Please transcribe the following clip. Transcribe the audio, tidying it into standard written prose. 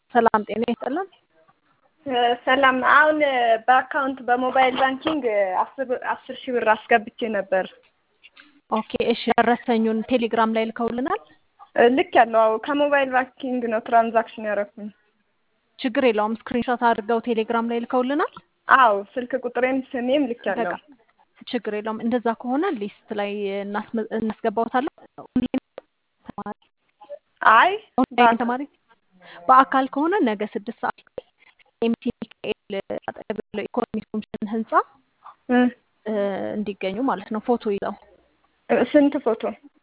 ሰላም ጤና ይስጥልን። ሰላም አሁን በአካውንት በሞባይል ባንኪንግ 10 ሺህ ብር አስገብቼ ነበር። ኦኬ እሺ፣ ደረሰኙን ቴሌግራም ላይ ልከውልናል። ልክ ያለው አዎ፣ ከሞባይል ባንኪንግ ነው ትራንዛክሽን ያደረኩኝ። ችግር የለውም። ስክሪንሾት አድርገው ቴሌግራም ላይ ልከውልናል። አዎ፣ ስልክ ቁጥሬም ስሜም ልክ ያለው። በቃ ችግር የለውም። እንደዛ ከሆነ ሊስት ላይ እናስገባውታለን። ኦንላይን ተማሪ አይ ኦንላይን ተማሪ በአካል ከሆነ ነገ 6 ሰዓት ላይ ኤምቲ ሚካኤል አጠገብ ያለው ኢኮኖሚክ ኮሚሽን ህንጻ እንዲገኙ ማለት ነው። ፎቶ ይዘው ስንት ፎቶ?